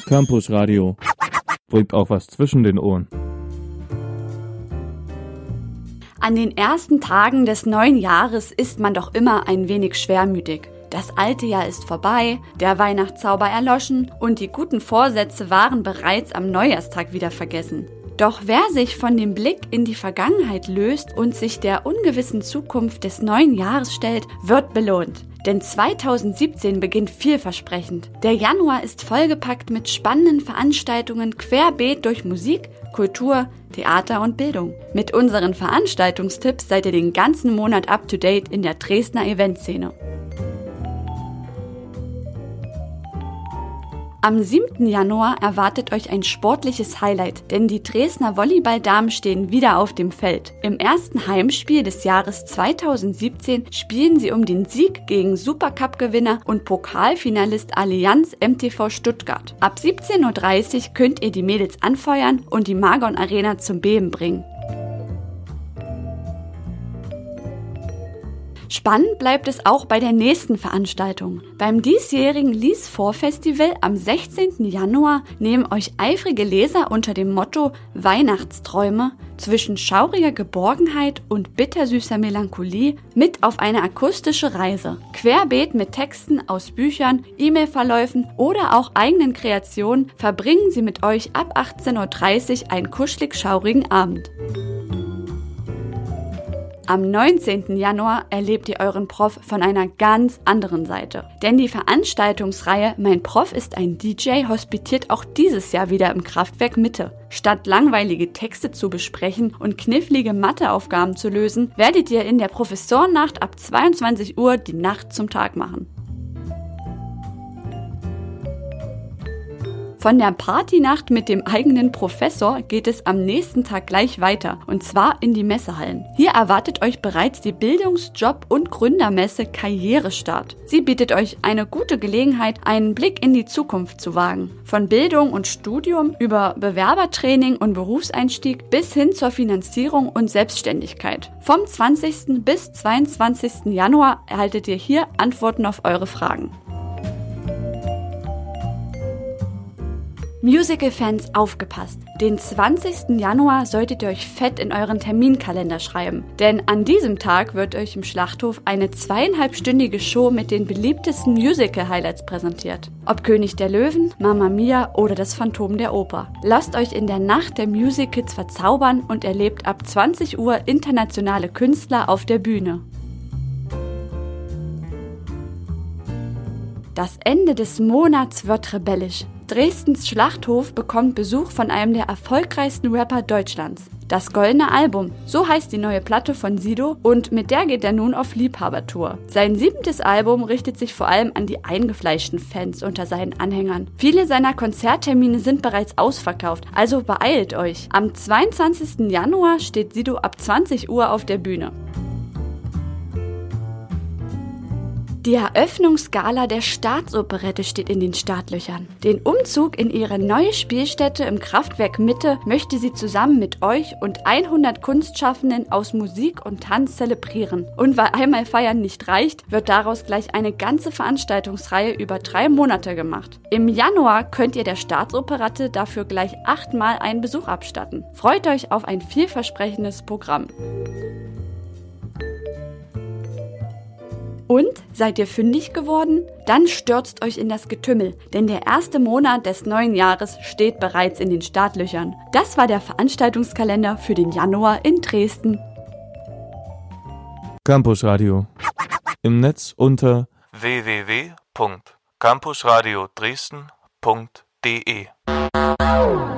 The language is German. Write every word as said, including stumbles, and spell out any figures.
Campus Radio. Bringt auch was zwischen den Ohren. An den ersten Tagen des neuen Jahres ist man doch immer ein wenig schwermütig. Das alte Jahr ist vorbei, der Weihnachtszauber erloschen und die guten Vorsätze waren bereits am Neujahrstag wieder vergessen. Doch wer sich von dem Blick in die Vergangenheit löst und sich der ungewissen Zukunft des neuen Jahres stellt, wird belohnt. Denn zweitausendsiebzehn beginnt vielversprechend. Der Januar ist vollgepackt mit spannenden Veranstaltungen querbeet durch Musik, Kultur, Theater und Bildung. Mit unseren Veranstaltungstipps seid ihr den ganzen Monat up to date in der Dresdner Eventszene. Am siebten Januar erwartet euch ein sportliches Highlight, denn die Dresdner Volleyballdamen stehen wieder auf dem Feld. Im ersten Heimspiel des Jahres zweitausendsiebzehn spielen sie um den Sieg gegen Supercup-Gewinner und Pokalfinalist Allianz M T V Stuttgart. Ab siebzehn Uhr dreißig könnt ihr die Mädels anfeuern und die Margon Arena zum Beben bringen. Spannend bleibt es auch bei der nächsten Veranstaltung. Beim diesjährigen Lies Vor Festival am sechzehnten Januar nehmen euch eifrige Leser unter dem Motto Weihnachtsträume zwischen schauriger Geborgenheit und bittersüßer Melancholie mit auf eine akustische Reise. Querbeet mit Texten aus Büchern, E-Mail-Verläufen oder auch eigenen Kreationen verbringen sie mit euch ab achtzehn Uhr dreißig einen kuschelig schaurigen Abend. Am neunzehnten Januar erlebt ihr euren Prof von einer ganz anderen Seite. Denn die Veranstaltungsreihe Mein Prof ist ein D J hospitiert auch dieses Jahr wieder im Kraftwerk Mitte. Statt langweilige Texte zu besprechen und knifflige Matheaufgaben zu lösen, werdet ihr in der Professorennacht ab zweiundzwanzig Uhr die Nacht zum Tag machen. Von der Partynacht mit dem eigenen Professor geht es am nächsten Tag gleich weiter, und zwar in die Messehallen. Hier erwartet euch bereits die Bildungs-, Job- und Gründermesse Karrierestart. Sie bietet euch eine gute Gelegenheit, einen Blick in die Zukunft zu wagen. Von Bildung und Studium über Bewerbertraining und Berufseinstieg bis hin zur Finanzierung und Selbstständigkeit. Vom zwanzigsten bis zweiundzwanzigsten Januar erhaltet ihr hier Antworten auf eure Fragen. Musical-Fans, aufgepasst! Den zwanzigsten Januar solltet ihr euch fett in euren Terminkalender schreiben, denn an diesem Tag wird euch im Schlachthof eine zweieinhalbstündige Show mit den beliebtesten Musical-Highlights präsentiert. Ob König der Löwen, Mamma Mia oder das Phantom der Oper. Lasst euch in der Nacht der Musicals verzaubern und erlebt ab zwanzig Uhr internationale Künstler auf der Bühne. Das Ende des Monats wird rebellisch. Dresdens Schlachthof bekommt Besuch von einem der erfolgreichsten Rapper Deutschlands. Das Goldene Album, so heißt die neue Platte von Sido, und mit der geht er nun auf Liebhabertour. Sein siebtes Album richtet sich vor allem an die eingefleischten Fans unter seinen Anhängern. Viele seiner Konzerttermine sind bereits ausverkauft, also beeilt euch. Am zweiundzwanzigsten Januar steht Sido ab zwanzig Uhr auf der Bühne. Die Eröffnungsgala der Staatsoperette steht in den Startlöchern. Den Umzug in ihre neue Spielstätte im Kraftwerk Mitte möchte sie zusammen mit euch und hundert Kunstschaffenden aus Musik und Tanz zelebrieren. Und weil einmal feiern nicht reicht, wird daraus gleich eine ganze Veranstaltungsreihe über drei Monate gemacht. Im Januar könnt ihr der Staatsoperette dafür gleich achtmal einen Besuch abstatten. Freut euch auf ein vielversprechendes Programm. Und, seid ihr fündig geworden? Dann stürzt euch in das Getümmel, denn der erste Monat des neuen Jahres steht bereits in den Startlöchern. Das war der Veranstaltungskalender für den Januar in Dresden. Campus Radio. Im Netz unter w w w punkt campusradio dresden punkt d e.